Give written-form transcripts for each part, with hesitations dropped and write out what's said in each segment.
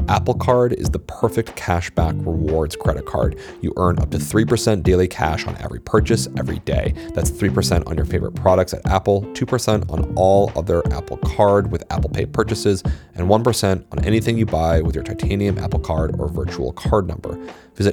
Apple Card is the perfect cashback rewards credit card. You earn up to 3% daily cash on every purchase every day. That's 3% on your favorite products at Apple, 2% on all other Apple Card with Apple Pay purchases, and 1% on anything you buy with your titanium Apple Card or virtual card number. Visit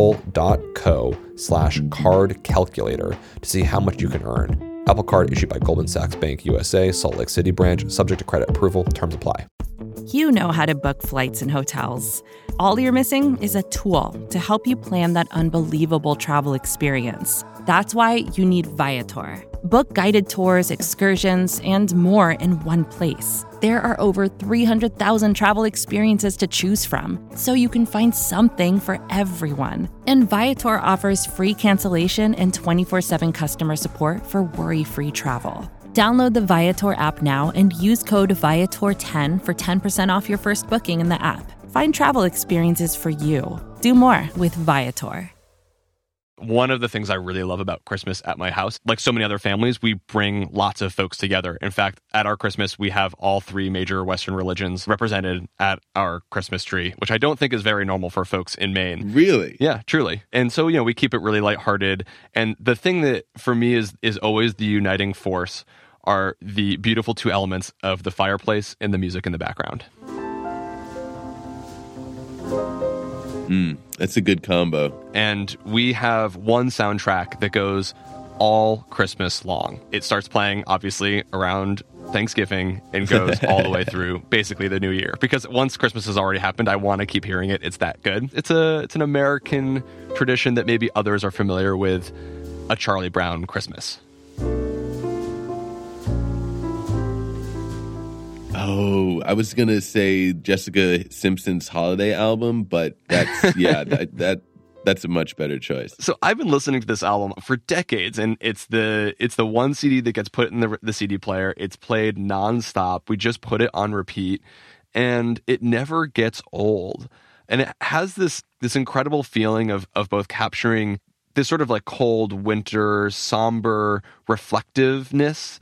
apple.co/card calculator to see how much you can earn. Apple Card issued by Goldman Sachs Bank USA, Salt Lake City branch, subject to credit approval. Terms apply. You know how to book flights and hotels. All you're missing is a tool to help you plan that unbelievable travel experience. That's why you need Viator. Book guided tours, excursions, and more in one place. There are over 300,000 travel experiences to choose from, so you can find something for everyone. And Viator offers free cancellation and 24/7 customer support for worry-free travel. Download the Viator app now and use code Viator10 for 10% off your first booking in the app. Find travel experiences for you. Do more with Viator. One of the things I really love about Christmas at my house, like so many other families, we bring lots of folks together. In fact, at our Christmas, we have all three major Western religions represented at our Christmas tree, which I don't think is very normal for folks in Maine. Really? Yeah, truly. And so, we keep it really lighthearted. And the thing that for me is always the uniting force are the beautiful two elements of the fireplace and the music in the background. That's a good combo. And we have one soundtrack that goes all Christmas long. It starts playing, obviously, around Thanksgiving and goes all the way through basically the new year. Because once Christmas has already happened, I want to keep hearing it. It's that good. It's an American tradition that maybe others are familiar with, a Charlie Brown Christmas. Oh, I was going to say Jessica Simpson's holiday album, but that's, that's a much better choice. So I've been listening to this album for decades, and it's the one CD that gets put in the CD player. It's played nonstop. We just put it on repeat, and it never gets old. And it has this incredible feeling of both capturing this sort of like cold winter, somber reflectiveness,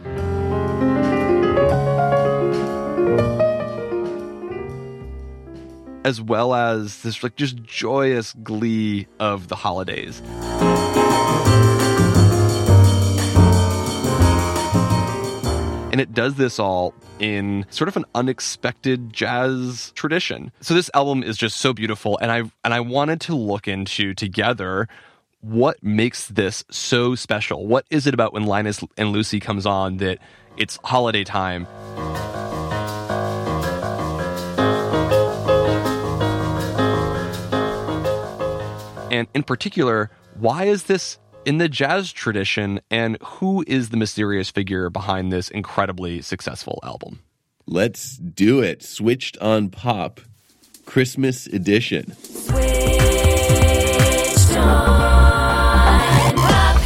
as well as this like just joyous glee of the holidays. And it does this all in sort of an unexpected jazz tradition. So this album is just so beautiful, and I wanted to look into together what makes this so special. What is it about when Linus and Lucy comes on that it's holiday time? And in particular, why is this in the jazz tradition, and who is the mysterious figure behind this incredibly successful album? Let's do it. Switched on Pop, Christmas edition. Switched on Pop.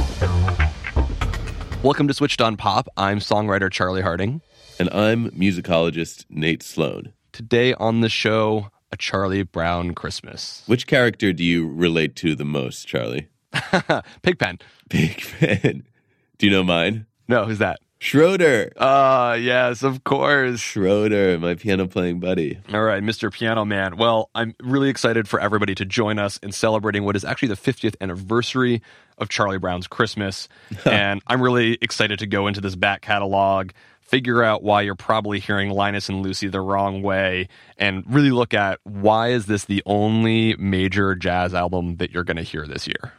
Welcome to Switched on Pop. I'm songwriter Charlie Harding. And I'm musicologist Nate Sloan. Today on the show, a Charlie Brown Christmas. Which character do you relate to the most, Charlie? Pigpen. Pigpen. Do you know mine? No, who's that? Schroeder. Yes, of course. Schroeder, my piano-playing buddy. All right, Mr. Piano Man. Well, I'm really excited for everybody to join us in celebrating what is actually the 50th anniversary of Charlie Brown's Christmas. And I'm really excited to go into this back catalog, figure out why you're probably hearing Linus and Lucy the wrong way, and really look at why is this the only major jazz album that you're going to hear this year.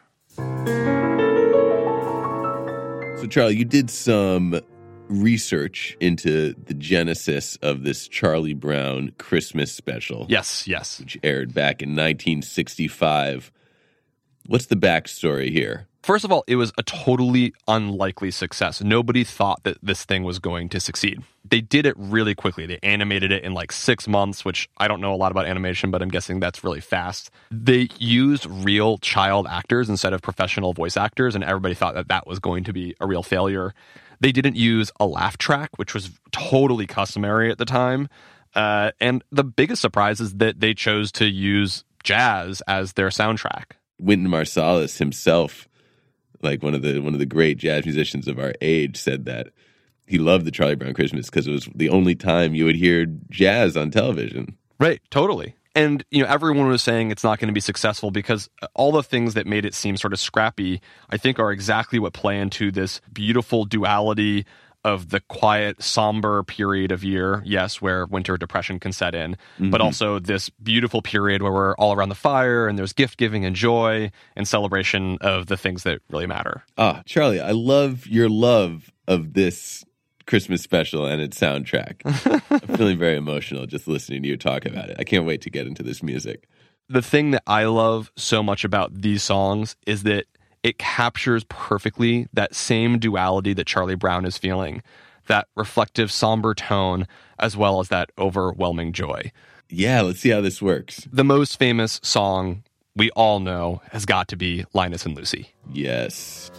So, Charlie, you did some research into the genesis of this Charlie Brown Christmas special. Yes. Which aired back in 1965. What's the backstory here? First of all, it was a totally unlikely success. Nobody thought that this thing was going to succeed. They did it really quickly. They animated it in like 6 months, which I don't know a lot about animation, but I'm guessing that's really fast. They used real child actors instead of professional voice actors, and everybody thought that that was going to be a real failure. They didn't use a laugh track, which was totally customary at the time. And the biggest surprise is that they chose to use jazz as their soundtrack. Wynton Marsalis himself, like one of the great jazz musicians of our age, said that he loved the Charlie Brown Christmas because it was the only time you would hear jazz on television. Right, totally. And, everyone was saying it's not going to be successful because all the things that made it seem sort of scrappy, I think, are exactly what play into this beautiful duality of the quiet, somber period of year, yes, where winter depression can set in, but also this beautiful period where we're all around the fire and there's gift giving and joy and celebration of the things that really matter. Charlie, I love your love of this Christmas special and its soundtrack. I'm feeling very emotional just listening to you talk about it. I can't wait to get into this music. The thing that I love so much about these songs is that it captures perfectly that same duality that Charlie Brown is feeling, that reflective, somber tone, as well as that overwhelming joy. Yeah, let's see how this works. The most famous song we all know has got to be Linus and Lucy. Yes.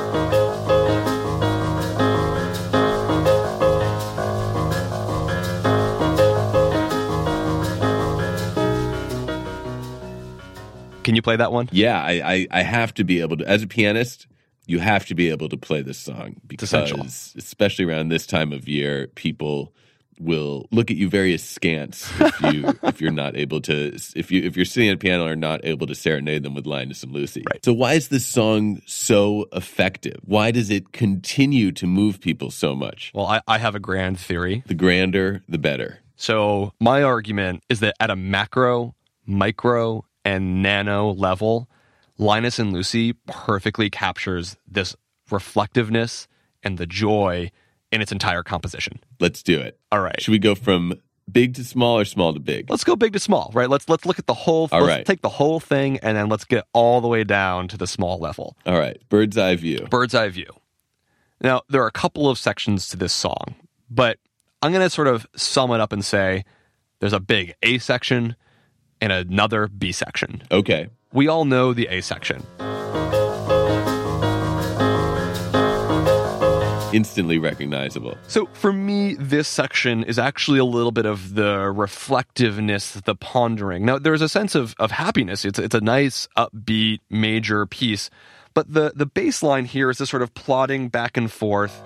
Can you play that one? Yeah, I have to be able to, as a pianist, you have to be able to play this song because, especially around this time of year, people will look at you very askance if you're not able to, if you're sitting at a piano and are not able to serenade them with Linus and Lucy. Right. So why is this song so effective? Why does it continue to move people so much? Well, I have a grand theory. The grander, the better. So my argument is that at a macro, micro, and nano level, Linus and Lucy perfectly captures this reflectiveness and the joy in its entire composition. Let's do it. All right. Should we go from big to small or small to big? Let's go big to small, right? Let's look at the whole. Let's take the whole thing and then let's get all the way down to the small level. All right. Bird's eye view. Bird's eye view. Now, there are a couple of sections to this song, but I'm going to sort of sum it up and say there's a big A section and another B section. Okay. We all know the A section. Instantly recognizable. So for me, this section is actually a little bit of the reflectiveness, the pondering. Now, there's a sense of happiness. It's a nice, upbeat, major piece. But the bass line here is this sort of plodding back and forth.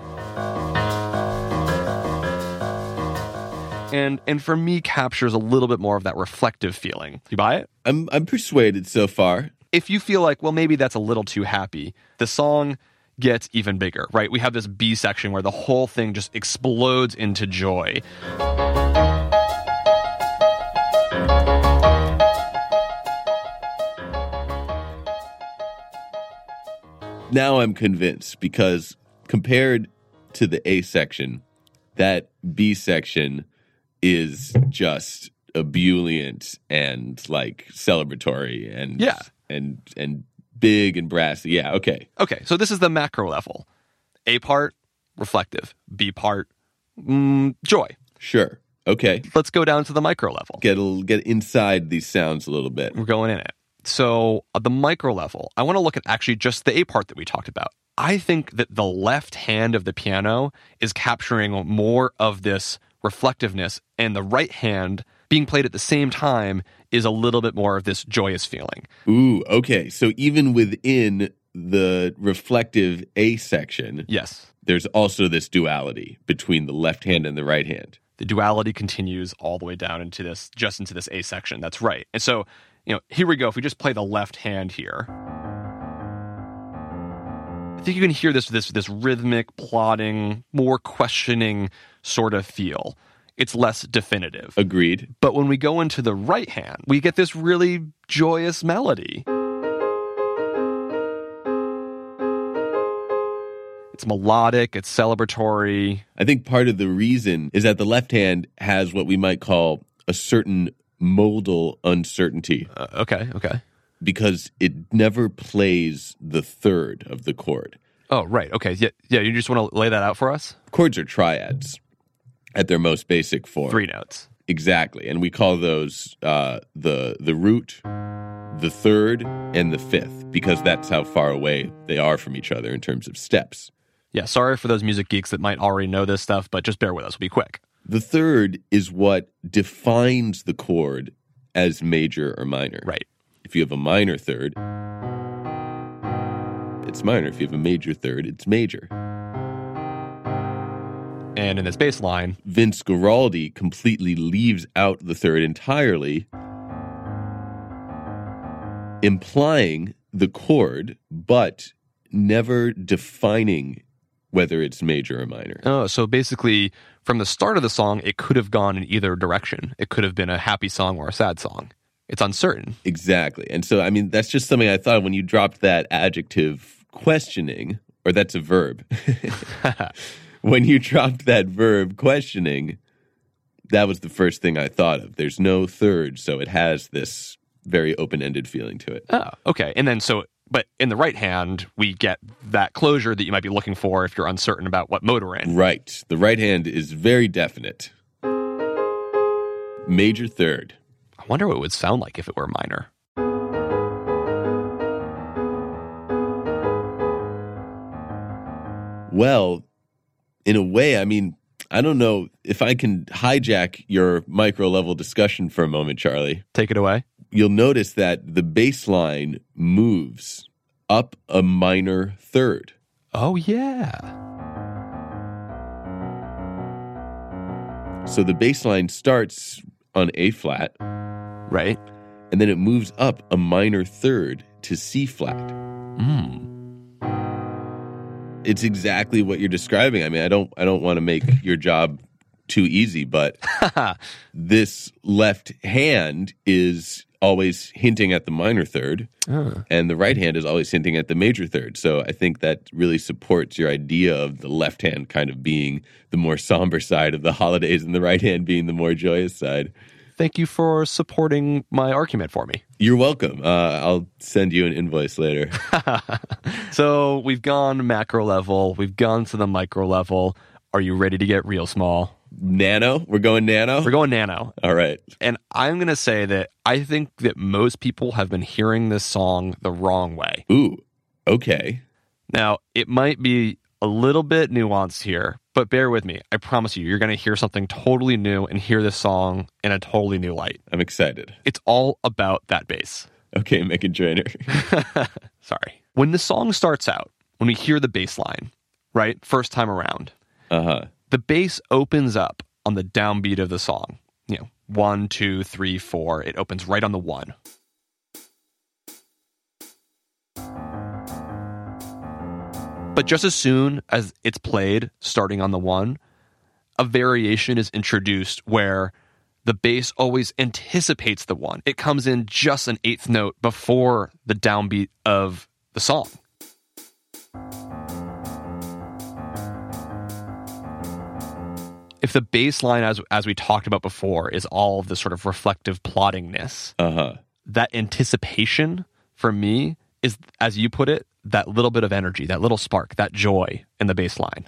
And for me, captures a little bit more of that reflective feeling. You buy it? I'm persuaded so far. If you feel like, well, maybe that's a little too happy, the song gets even bigger, right? We have this B section where the whole thing just explodes into joy. Now I'm convinced because compared to the A section, that B section is just ebullient and like celebratory and big and brassy. Yeah, okay. Okay, so this is the macro level. A part, reflective. B part, joy. Sure. Okay. Let's go down to the micro level. Get inside these sounds a little bit. We're going in it. So at the micro level, I want to look at actually just the A part that we talked about. I think that the left hand of the piano is capturing more of this reflectiveness, and the right hand being played at the same time is a little bit more of this joyous feeling. Ooh, okay. So even within the reflective A section, yes, there's also this duality between the left hand and the right hand. The duality continues all the way down into this A section. That's right. And so, here we go. If we just play the left hand here, I think you can hear this rhythmic, plodding, more questioning sort of feel. It's less definitive. Agreed. But when we go into the right hand, we get this really joyous melody. It's melodic, it's celebratory. I think part of the reason is that the left hand has what we might call a certain modal uncertainty. Okay. Because it never plays the third of the chord. Oh, right. Okay. Yeah. You just want to lay that out for us? Chords are triads at their most basic form. 3 notes. Exactly. And we call those the root, the third, and the fifth, because that's how far away they are from each other in terms of steps. Yeah, sorry for those music geeks that might already know this stuff, but just bear with us. We'll be quick. The third is what defines the chord as major or minor. Right. If you have a minor third, it's minor. If you have a major third, it's major. And in this bass line, Vince Guaraldi completely leaves out the third entirely, implying the chord, but never defining whether it's major or minor. oh, so basically from the start of the song, it could have gone in either direction. It could have been a happy song or a sad song. It's uncertain. Exactly. And so, I mean, that's just something I thought when you dropped that adjective questioning, or that's a verb. When you dropped that verb questioning, that was the first thing I thought of. There's no third, so it has this very open-ended feeling to it. Oh, okay. And then but in the right hand, we get that closure that you might be looking for if you're uncertain about what mode we're in. Right. The right hand is very definite. Major third. I wonder what it would sound like if it were minor. Well, in a way, I mean, I don't know if I can hijack your micro-level discussion for a moment, Charlie. Take it away. You'll notice that the bass line moves up a minor third. Oh, yeah. So the bass line starts on A flat, Right? and then it moves up a minor third to C flat. It's exactly what you're describing. I mean, I don't want to make your job too easy, but this left hand is always hinting at the minor third, and the right hand is always hinting at the major third. So I think that really supports your idea of the left hand kind of being the more somber side of the holidays and the right hand being the more joyous side. Thank you for supporting my argument for me. You're welcome. I'll send you an invoice later. So we've gone macro level. We've gone to the micro level. Are you ready to get real small? Nano? We're going nano? We're going nano. All right. And I'm going to say that I think that most people have been hearing this song the wrong way. Ooh, okay. Now, it might be a little bit nuanced here, but bear with me. I promise you, you're going to hear something totally new and hear this song in a totally new light. I'm excited. It's all about that bass. Okay, Meghan Trainor. Sorry. When the song starts out, when we hear the bass line, right, first time around, the bass opens up on the downbeat of the song. 1, 2, 3, 4. It opens right on the 1. But just as soon as it's played, starting on the 1, a variation is introduced where the bass always anticipates the 1. It comes in just an eighth note before the downbeat of the song. If the bass line, as we talked about before, is all of this sort of reflective plottingness, that anticipation for me is, as you put it, that little bit of energy, that little spark, that joy in the bass line.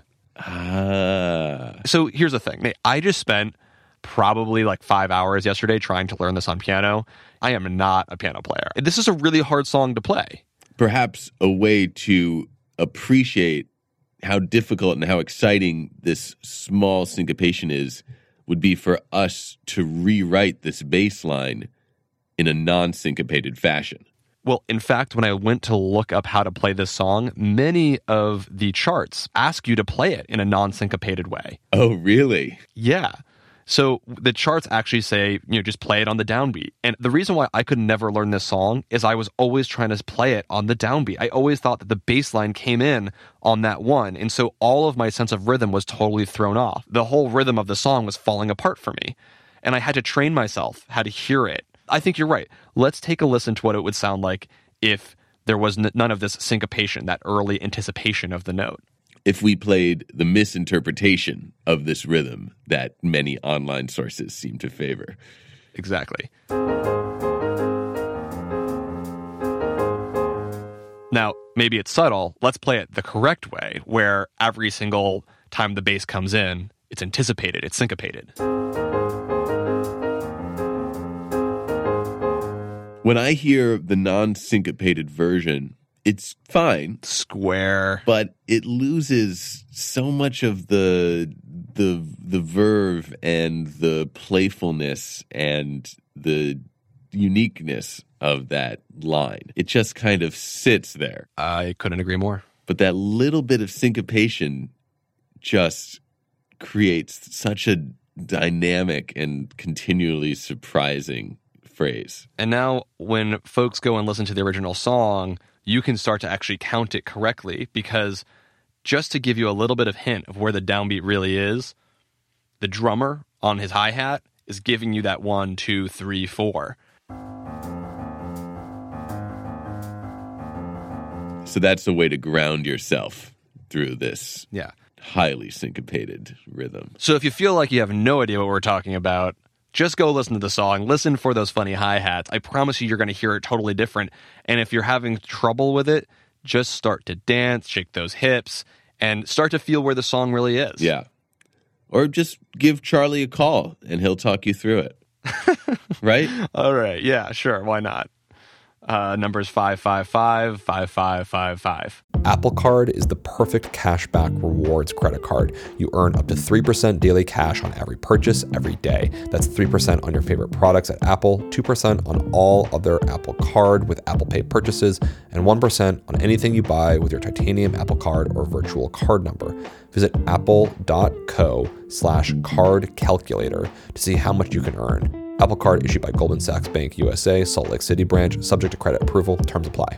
So here's the thing. I just spent probably like 5 hours yesterday trying to learn this on piano. I am not a piano player. This is a really hard song to play. Perhaps a way to appreciate how difficult and how exciting this small syncopation is would be for us to rewrite this bass line in a non-syncopated fashion. Well, in fact, when I went to look up how to play this song, many of the charts ask you to play it in a non-syncopated way. Oh, really? Yeah. So the charts actually say, just play it on the downbeat. And the reason why I could never learn this song is I was always trying to play it on the downbeat. I always thought that the bass line came in on that 1. And so all of my sense of rhythm was totally thrown off. The whole rhythm of the song was falling apart for me. And I had to train myself how to hear it. I think you're right. Let's take a listen to what it would sound like if there was none of this syncopation, that early anticipation of the note. If we played the misinterpretation of this rhythm that many online sources seem to favor. Exactly. Now, maybe it's subtle. Let's play it the correct way, where every single time the bass comes in, it's anticipated, it's syncopated. When I hear the non-syncopated version, it's fine. Square. But it loses so much of the verve and the playfulness and the uniqueness of that line. It just kind of sits there. I couldn't agree more. But that little bit of syncopation just creates such a dynamic and continually surprising phrase. And now when folks go and listen to the original song, you can start to actually count it correctly, because just to give you a little bit of hint of where the downbeat really is, the drummer on his hi-hat is giving you that 1, 2, 3, 4. So that's a way to ground yourself through this Yeah. highly syncopated rhythm. So if you feel like you have no idea what we're talking about, just go listen to the song, listen for those funny hi-hats. I promise you, you're going to hear it totally different. And if you're having trouble with it, just start to dance, shake those hips, and start to feel where the song really is. Yeah. Or just give Charlie a call and he'll talk you through it. Right? All right. Yeah, sure. Why not? Number's 555-5555. Apple Card is the perfect cashback rewards credit card. You earn up to 3% daily cash on every purchase every day. That's 3% on your favorite products at Apple, 2% on all other Apple Card with Apple Pay purchases, and 1% on anything you buy with your titanium Apple Card or virtual card number. Visit apple.co/card calculator to see how much you can earn. Apple Card issued by Goldman Sachs Bank USA, Salt Lake City branch, subject to credit approval. Terms apply.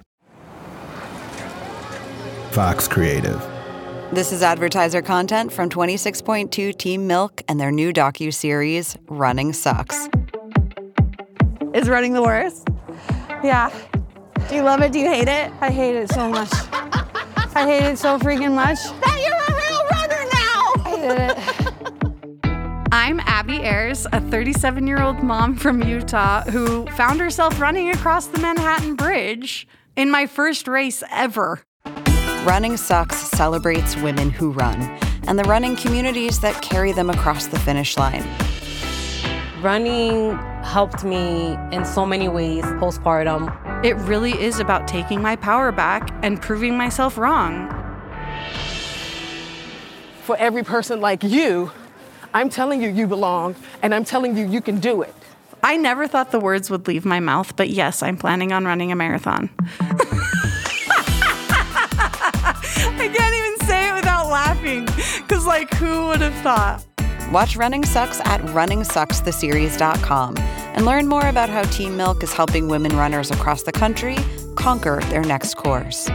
Fox Creative. This is advertiser content from 26.2 Team Milk and their new docuseries, Running Sucks. Is running the worst? Yeah. Do you love it? Do you hate it? I hate it so much. I hate it so freaking much. That you're a real runner now! I hate it. I'm Abby Ayers, a 37-year-old mom from Utah who found herself running across the Manhattan Bridge in my first race ever. Running Sucks celebrates women who run and the running communities that carry them across the finish line. Running helped me in so many ways postpartum. It really is about taking my power back and proving myself wrong. For every person like you, I'm telling you you belong, and I'm telling you you can do it. I never thought the words would leave my mouth, but yes, I'm planning on running a marathon. I can't even say it without laughing, because, who would have thought? Watch Running Sucks at runningsuckstheseries.com and learn more about how Team Milk is helping women runners across the country conquer their next course.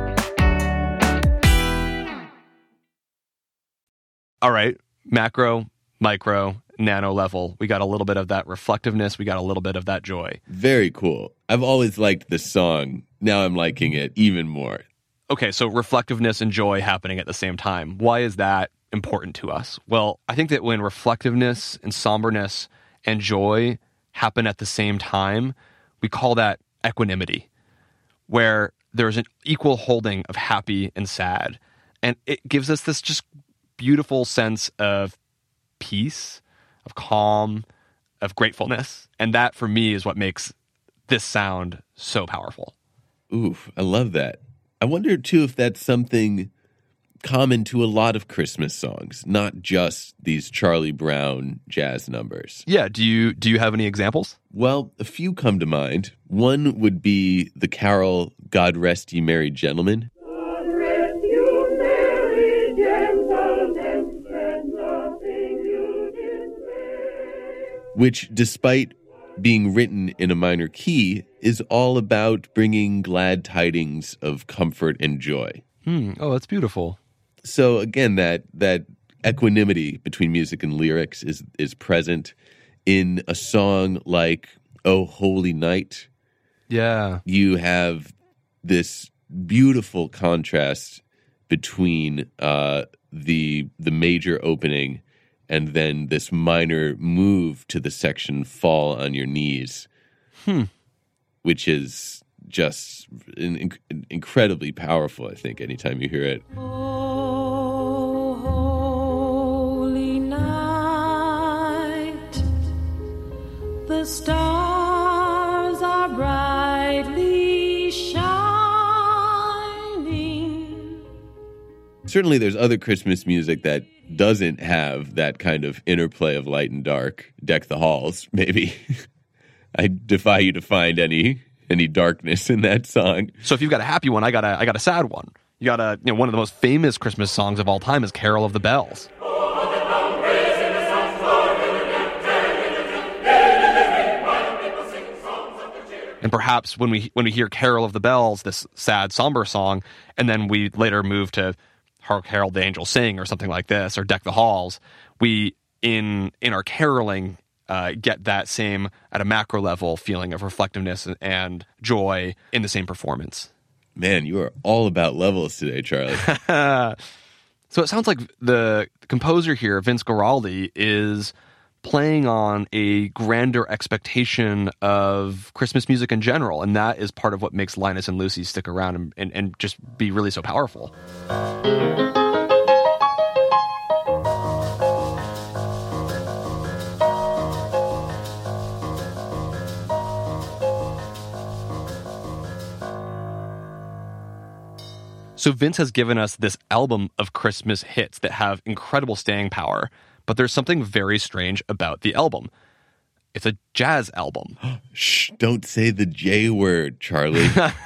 All right. Macro, micro, nano level. We got a little bit of that reflectiveness. We got a little bit of that joy. Very cool. I've always liked this song. Now I'm liking it even more. Okay, so reflectiveness and joy happening at the same time. Why is that important to us? Well, I think that when reflectiveness and somberness and joy happen at the same time, we call that equanimity, where there's an equal holding of happy and sad. And it gives us this just beautiful sense of peace, of calm, of gratefulness. And that, for me, is what makes this sound so powerful. Oof, I love that. I wonder, too, if that's something common to a lot of Christmas songs, not just these Charlie Brown jazz numbers. Yeah, do you have any examples? Well, a few come to mind. One would be the carol God Rest Ye Merry Gentlemen. God rest you, merry gentlemen, and nothing you did say. Which, despite being written in a minor key, is all about bringing glad tidings of comfort and joy. Oh, that's beautiful. So again, that equanimity between music and lyrics is present in a song like "Oh Holy Night." Yeah. You have this beautiful contrast between the major opening and then this minor move to the section "Fall on Your Knees," which is just incredibly powerful, I think, anytime you hear it. Oh, holy night, the stars are brightly shining. Certainly there's other Christmas music that doesn't have that kind of interplay of light and dark. Deck the Halls, maybe. I defy you to find any darkness in that song. So if you've got a happy one, I got a sad one. You got one of the most famous Christmas songs of all time is "Carol of the Bells." Oh, the And perhaps when we hear Carol of the Bells, this sad, somber song, and then we later move to Hark Herald the Angels Sing or something like this, or Deck the Halls, we, in our caroling, get that same, at a macro level, feeling of reflectiveness and joy in the same performance. Man, you are all about levels today, Charlie. So it sounds like the composer here, Vince Guaraldi, is playing on a grander expectation of Christmas music in general, and that is part of what makes Linus and Lucy stick around and just be really so powerful. So Vince has given us this album of Christmas hits that have incredible staying power, but there's something very strange about the album. It's a jazz album. Shh, don't say the J word, Charlie.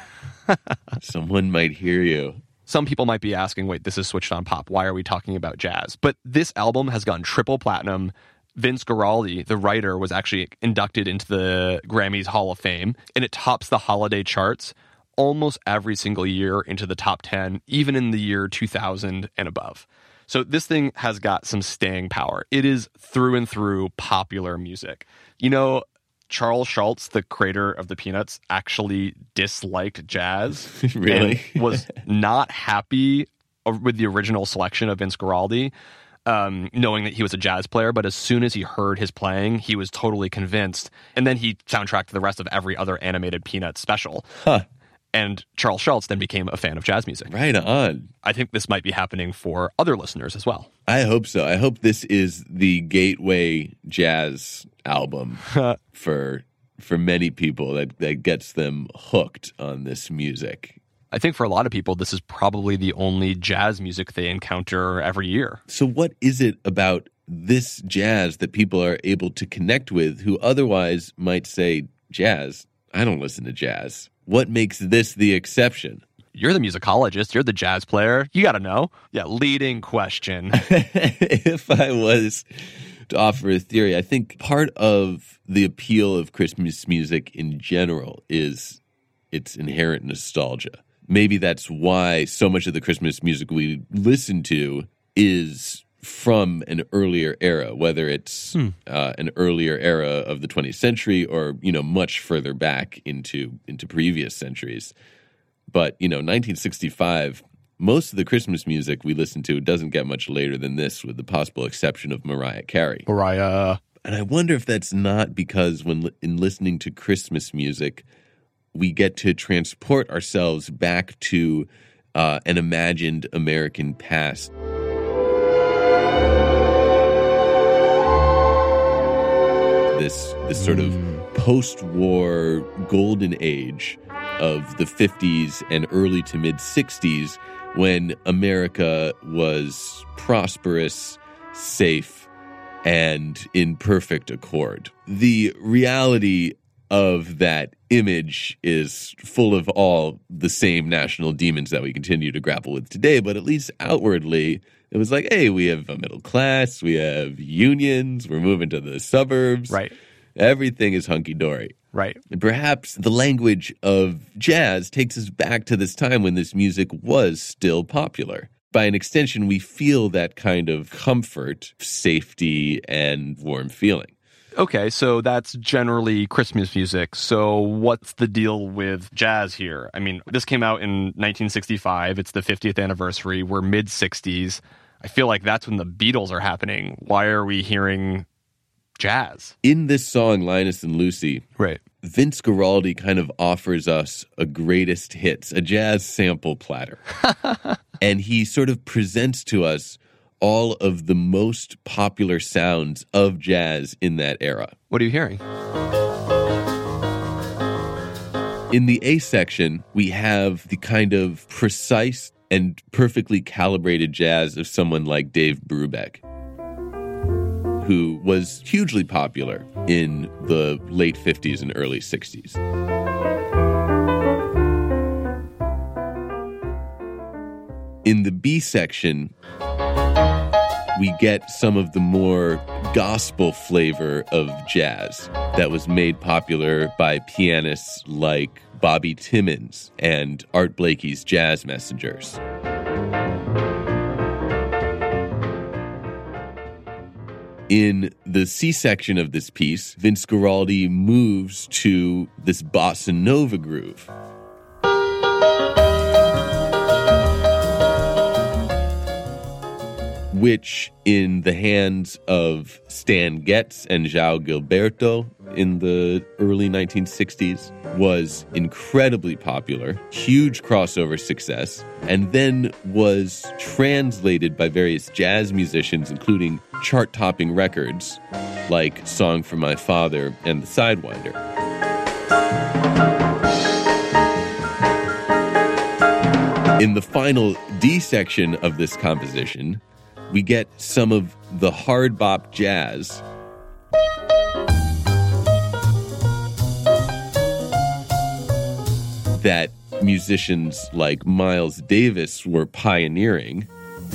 Someone might hear you. Some people might be asking, wait, this is Switched on Pop. Why are we talking about jazz? But this album has gone triple platinum. Vince Guaraldi, the writer, was actually inducted into the Grammys Hall of Fame, and it tops the holiday charts almost every single year into the top 10, even in the year 2000 and above. So this thing has got some staying power. It is through and through popular music. You know, Charles Schultz, the creator of the Peanuts, actually disliked jazz. Really? And was not happy with the original selection of Vince Guaraldi, knowing that he was a jazz player. But as soon as he heard his playing, he was totally convinced. And then he soundtracked the rest of every other animated Peanuts special. Huh. And Charles Schultz then became a fan of jazz music. Right on. I think this might be happening for other listeners as well. I hope so. I hope this is the gateway jazz album for many people that gets them hooked on this music. I think for a lot of people, this is probably the only jazz music they encounter every year. So what is it about this jazz that people are able to connect with who otherwise might say, jazz? I don't listen to jazz. What makes this the exception? You're the musicologist. You're the jazz player. You got to know. Yeah, leading question. If I was to offer a theory, I think part of the appeal of Christmas music in general is its inherent nostalgia. Maybe that's why so much of the Christmas music we listen to is from an earlier era, whether it's an earlier era of the 20th century or, much further back into previous centuries. But, 1965, most of the Christmas music we listen to doesn't get much later than this, with the possible exception of Mariah Carey. Mariah. And I wonder if that's not because in listening to Christmas music, we get to transport ourselves back to an imagined American past. This sort of post-war golden age of the 50s and early to mid-60s, when America was prosperous, safe, and in perfect accord. The reality of that image is full of all the same national demons that we continue to grapple with today, but at least outwardly, it was like, hey, we have a middle class, we have unions, we're moving to the suburbs. Right. Everything is hunky-dory. Right. And perhaps the language of jazz takes us back to this time when this music was still popular. By an extension, we feel that kind of comfort, safety, and warm feeling. Okay, so that's generally Christmas music. So what's the deal with jazz here? I mean, this came out in 1965. It's the 50th anniversary. We're mid-60s. I feel like that's when the Beatles are happening. Why are we hearing jazz? In this song, Linus and Lucy, right, Vince Guaraldi kind of offers us a greatest hits, a jazz sample platter. And he sort of presents to us all of the most popular sounds of jazz in that era. What are you hearing? In the A section, we have the kind of precise and perfectly calibrated jazz of someone like Dave Brubeck, who was hugely popular in the late 50s and early 60s. In the B section, we get some of the more gospel flavor of jazz that was made popular by pianists like Bobby Timmons and Art Blakey's Jazz Messengers. In the C section of this piece, Vince Guaraldi moves to this bossa nova groove. Which, in the hands of Stan Getz and João Gilberto in the early 1960s, was incredibly popular, huge crossover success, and then was translated by various jazz musicians, including chart-topping records like Song for My Father and The Sidewinder. In the final D section of this composition, we get some of the hard bop jazz that musicians like Miles Davis were pioneering.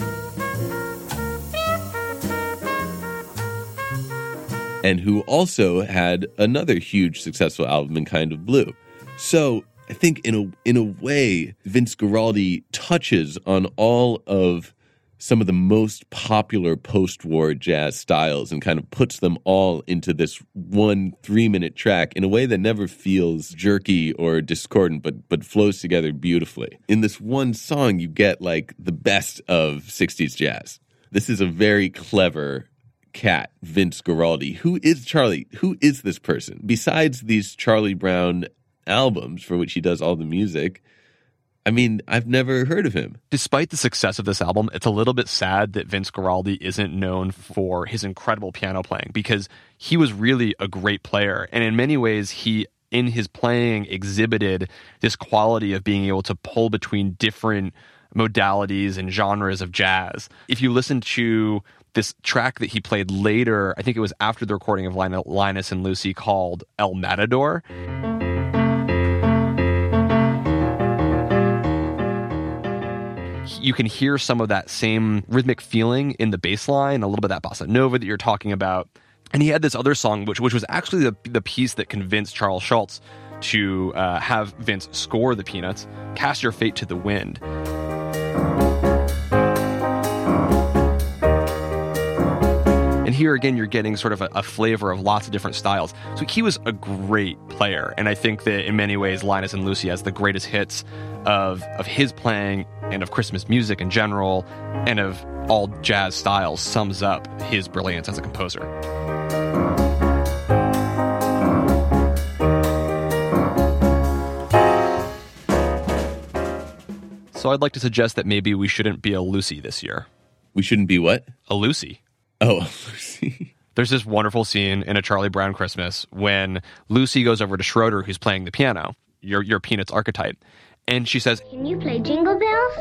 And who also had another huge successful album in Kind of Blue. So I think in a way, Vince Guaraldi touches on all of some of the most popular post-war jazz styles and kind of puts them all into this 1 3-minute track in a way that never feels jerky or discordant, but flows together beautifully. In this one song, you get like the best of 60s jazz. This is a very clever cat, Vince Guaraldi. Who is Charlie? Who is this person? Besides these Charlie Brown albums for which he does all the music, I mean, I've never heard of him. Despite the success of this album, it's a little bit sad that Vince Guaraldi isn't known for his incredible piano playing, because he was really a great player. And in many ways, he, in his playing, exhibited this quality of being able to pull between different modalities and genres of jazz. If you listen to this track that he played later, I think it was after the recording of Linus and Lucy, called El Matador, you can hear some of that same rhythmic feeling in the bass line, a little bit of that bossa nova that you're talking about. And he had this other song, which was actually the piece that convinced Charles Schultz to have Vince score the Peanuts, Cast Your Fate to the Wind. And here again, you're getting sort of a flavor of lots of different styles. So he was a great player. And I think that in many ways, Linus and Lucy has the greatest hits of his playing and of Christmas music in general and of all jazz styles sums up his brilliance as a composer. So I'd like to suggest that maybe we shouldn't be a Lucy this year. We shouldn't be what? A Lucy. Oh, Lucy. There's this wonderful scene in A Charlie Brown Christmas when Lucy goes over to Schroeder, who's playing the piano, your Peanuts archetype, and she says, "Can you play Jingle Bells?"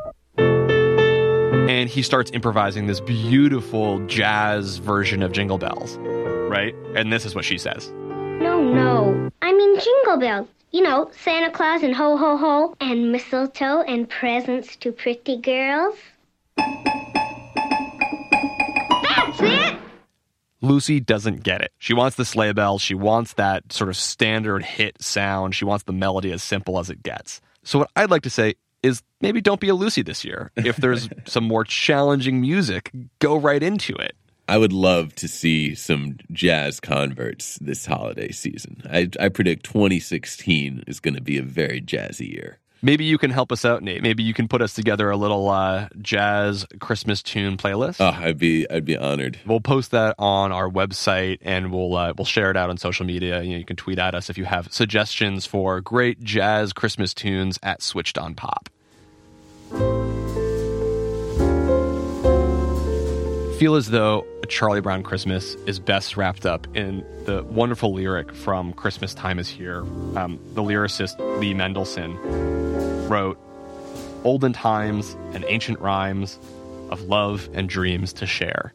And he starts improvising this beautiful jazz version of Jingle Bells, right? And this is what she says. No. I mean Jingle Bells. You know, Santa Claus and ho, ho, ho, and mistletoe and presents to pretty girls. That's it! Lucy doesn't get it. She wants the sleigh bells. She wants that sort of standard hit sound. She wants the melody as simple as it gets. So what I'd like to say is maybe don't be a Lucy this year. If there's some more challenging music, go right into it. I would love to see some jazz converts this holiday season. I predict 2016 is going to be a very jazzy year. Maybe you can help us out, Nate. Maybe you can put us together a little jazz Christmas tune playlist. Oh, I'd be honored. We'll post that on our website, and we'll share it out on social media. You can tweet at us if you have suggestions for great jazz Christmas tunes at Switched on Pop. Feel as though A Charlie Brown Christmas is best wrapped up in the wonderful lyric from Christmas Time Is Here. The lyricist Lee Mendelson wrote, "Olden times and ancient rhymes of love and dreams to share."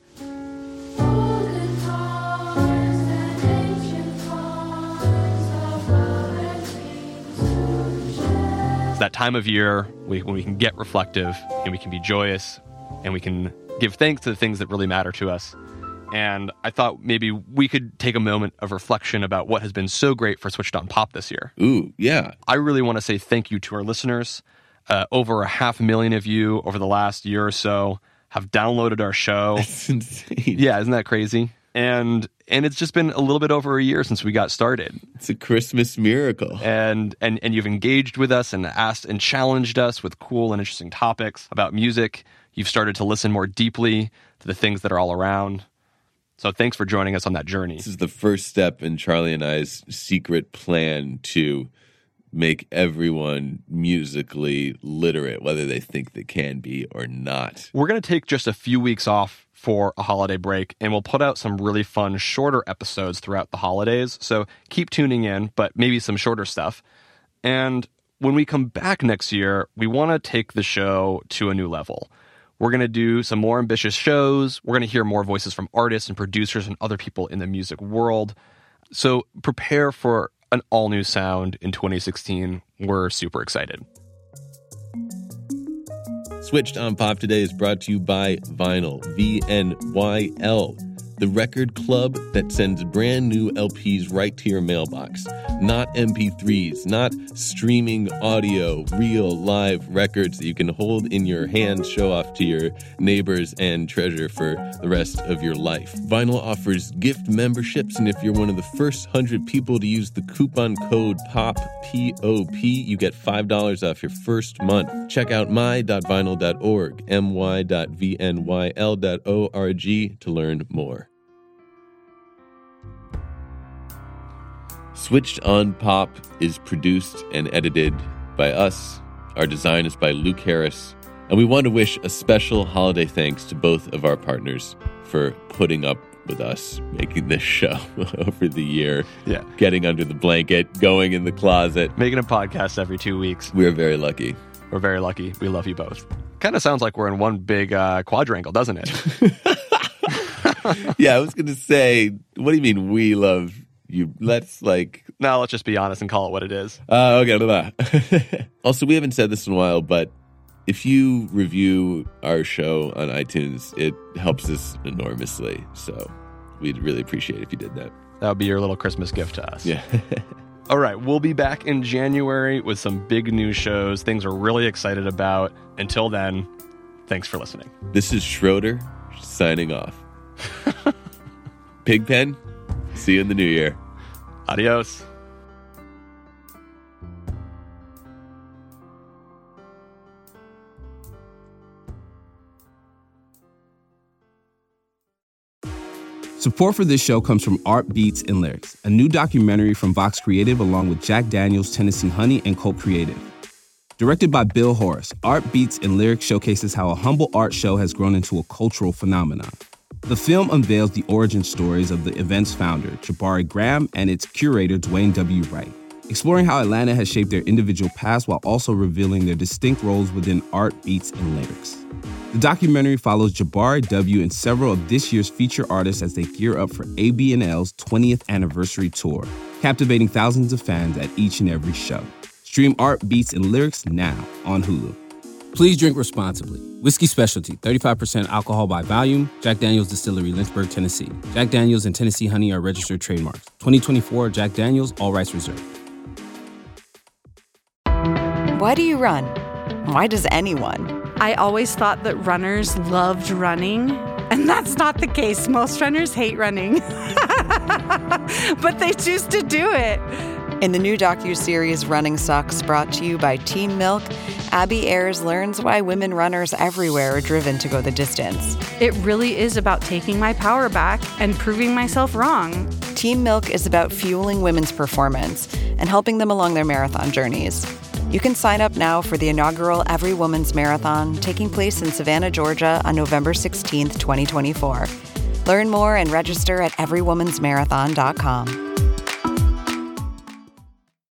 It's that time of year when we can get reflective and we can be joyous and we can give thanks to the things that really matter to us. And I thought maybe we could take a moment of reflection about what has been so great for Switched on Pop this year. Ooh, yeah. I really want to say thank you to our listeners. Over 500,000 of you over the last year or so have downloaded our show. That's insane. Yeah, isn't that crazy? And it's just been a little bit over a year since we got started. It's a Christmas miracle. And you've engaged with us and asked and challenged us with cool and interesting topics about music. You've started to listen more deeply to the things that are all around. So thanks for joining us on that journey. This is the first step in Charlie and I's secret plan to make everyone musically literate, whether they think they can be or not. We're going to take just a few weeks off for a holiday break, and we'll put out some really fun, shorter episodes throughout the holidays. So keep tuning in, but maybe some shorter stuff. And when we come back next year, we want to take the show to a new level. We're going to do some more ambitious shows. We're going to hear more voices from artists and producers and other people in the music world. So prepare for an all-new sound in 2016. We're super excited. Switched on Pop today is brought to you by Vinyl, VNYL, the record club that sends brand new LPs right to your mailbox. Not MP3s, not streaming audio, real live records that you can hold in your hands, show off to your neighbors, and treasure for the rest of your life. Vinyl offers gift memberships, and if you're one of the first 100 people to use the coupon code POP, P-O-P, you get $5 off your first month. Check out my.vinyl.org, my.vnyl.org to learn more. Switched on Pop is produced and edited by us. Our design is by Luke Harris. And we want to wish a special holiday thanks to both of our partners for putting up with us making this show over the year. Yeah. Getting under the blanket, going in the closet. Making a podcast every 2 weeks. We're very lucky. We're very lucky. We love you both. Kind of sounds like we're in one big quadrangle, doesn't it? Yeah, I was going to say, what do you mean we love you? Let's just be honest and call it what it is. Okay. Also, we haven't said this in a while, but if you review our show on iTunes, it helps us enormously. So we'd really appreciate it if you did that. That would be your little Christmas gift to us. Yeah. All right, we'll be back in January with some big new shows, things we're really excited about. Until then, thanks for listening. This is Schroeder signing off. Pigpen, see you in the new year. Adios. Support for this show comes from Art Beats and Lyrics, a new documentary from Vox Creative along with Jack Daniels, Tennessee Honey, and Colt Creative. Directed by Bill Horace, Art Beats and Lyrics showcases how a humble art show has grown into a cultural phenomenon. The film unveils the origin stories of the event's founder, Jabari Graham, and its curator, Dwayne W. Wright, exploring how Atlanta has shaped their individual paths while also revealing their distinct roles within art, beats, and lyrics. The documentary follows Jabari W. and several of this year's feature artists as they gear up for ABNL's 20th anniversary tour, captivating thousands of fans at each and every show. Stream Art, Beats, and Lyrics now on Hulu. Please drink responsibly. Whiskey Specialty, 35% alcohol by volume. Jack Daniel's Distillery, Lynchburg, Tennessee. Jack Daniel's and Tennessee Honey are registered trademarks. 2024 Jack Daniel's, all rights reserved. Why do you run? Why does anyone? I always thought that runners loved running, and that's not the case. Most runners hate running, but they choose to do it. In the new docuseries Running Sucks, brought to you by Team Milk, Abby Ayers learns why women runners everywhere are driven to go the distance. It really is about taking my power back and proving myself wrong. Team Milk is about fueling women's performance and helping them along their marathon journeys. You can sign up now for the inaugural Every Woman's Marathon taking place in Savannah, Georgia on November 16th, 2024. Learn more and register at everywomansmarathon.com.